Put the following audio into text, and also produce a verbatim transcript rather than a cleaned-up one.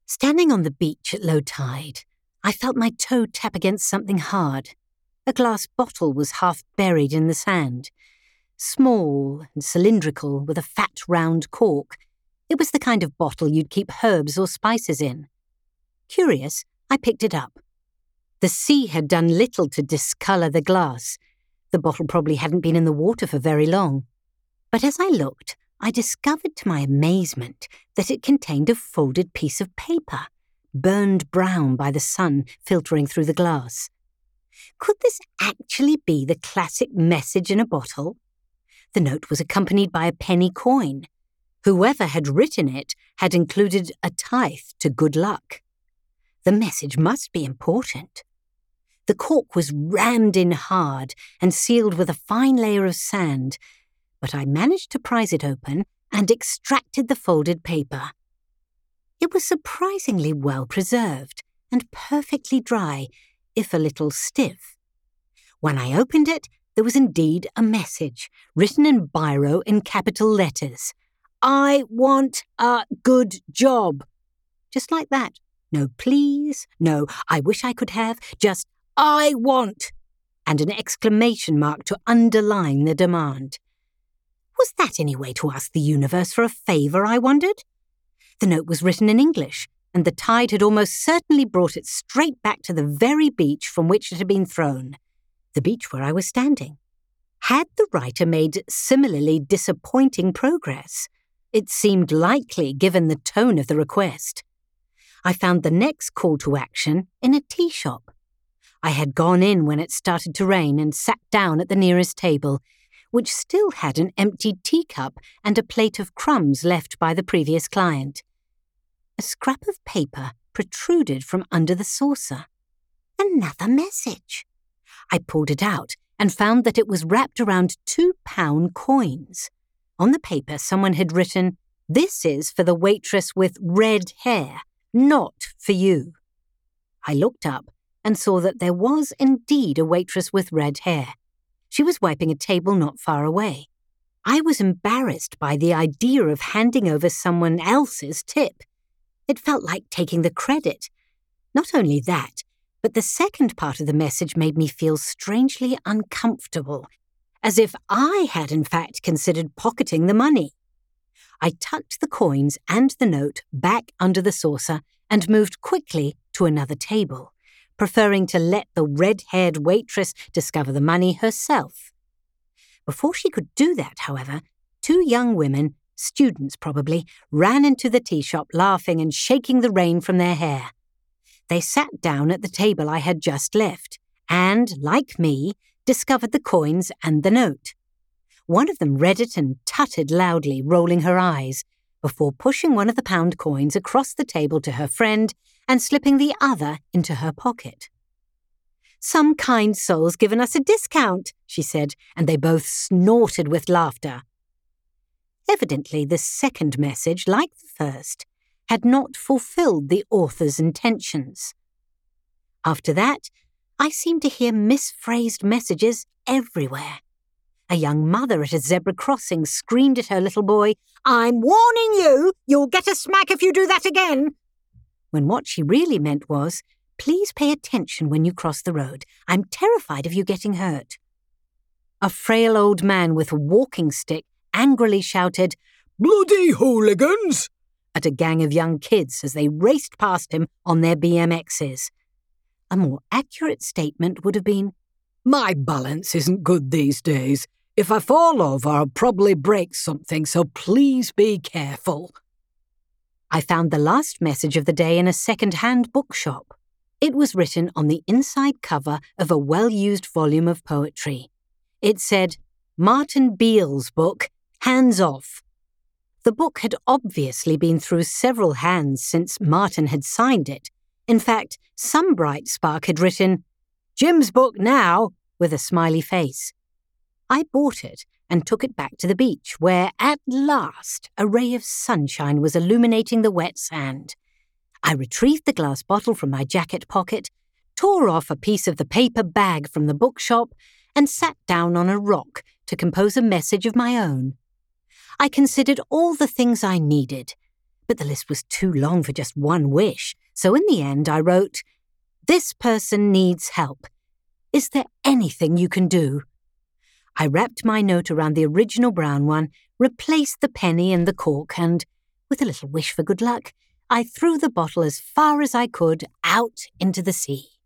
Standing on the beach at low tide, I felt my toe tap against something hard. A glass bottle was half buried in the sand. Small and cylindrical with a fat round cork, it was the kind of bottle you'd keep herbs or spices in. Curious, I picked it up. The sea had done little to discolour the glass. The bottle probably hadn't been in the water for very long. But as I looked, I discovered to my amazement that it contained a folded piece of paper, burned brown by the sun filtering through the glass. Could this actually be the classic message in a bottle? The note was accompanied by a penny coin. Whoever had written it had included a tithe to good luck. The message must be important. The cork was rammed in hard and sealed with a fine layer of sand, but I managed to prise it open and extracted the folded paper. It was surprisingly well preserved and perfectly dry, if a little stiff. When I opened it, there was indeed a message, written in biro in capital letters. I want a good job. Just like that. No please, no I wish I could have, just I want, and an exclamation mark to underline the demand. Was that any way to ask the universe for a favour, I wondered? The note was written in English, and the tide had almost certainly brought it straight back to the very beach from which it had been thrown, the beach where I was standing. Had the writer made similarly disappointing progress? It seemed likely, given the tone of the request. I found the next call to action in a tea shop. I had gone in when it started to rain and sat down at the nearest table, which still had an empty teacup and a plate of crumbs left by the previous client. A scrap of paper protruded from under the saucer. Another message. I pulled it out and found that it was wrapped around two-pound coins. On the paper, someone had written, "This is for the waitress with red hair, not for you." I looked up and saw that there was indeed a waitress with red hair. She was wiping a table not far away. I was embarrassed by the idea of handing over someone else's tip. It felt like taking the credit. Not only that, but the second part of the message made me feel strangely uncomfortable, as if I had in fact considered pocketing the money. I tucked the coins and the note back under the saucer and moved quickly to another table, preferring to let the red-haired waitress discover the money herself. Before she could do that, however, two young women, students probably, ran into the tea shop laughing and shaking the rain from their hair. They sat down at the table I had just left and, like me, discovered the coins and the note. One of them read it and tutted loudly, rolling her eyes, before pushing one of the pound coins across the table to her friend and slipping the other into her pocket. "Some kind soul's given us a discount," she said, and they both snorted with laughter. Evidently, the second message, like the first, had not fulfilled the author's intentions. After that, I seemed to hear misphrased messages everywhere. A young mother at a zebra crossing screamed at her little boy, "I'm warning you! You'll get a smack if you do that again!" When what she really meant was, "Please pay attention when you cross the road. I'm terrified of you getting hurt." A frail old man with a walking stick angrily shouted, "Bloody hooligans!" at a gang of young kids as they raced past him on their B M Xs. A more accurate statement would have been, "My balance isn't good these days. If I fall over, I'll probably break something, so please be careful." I found the last message of the day in a second-hand bookshop. It was written on the inside cover of a well-used volume of poetry. It said, "Martin Beale's book, Hands Off." The book had obviously been through several hands since Martin had signed it. In fact, some bright spark had written, "Jim's book now," with a smiley face. I bought it and took it back to the beach, where, at last, a ray of sunshine was illuminating the wet sand. I retrieved the glass bottle from my jacket pocket, tore off a piece of the paper bag from the bookshop, and sat down on a rock to compose a message of my own. I considered all the things I needed, But the list was too long for just one wish, so in the end I wrote, "This person needs help. Is there anything you can do?" I wrapped my note around the original brown one, replaced the penny and the cork, and, with a little wish for good luck, I threw the bottle as far as I could out into the sea.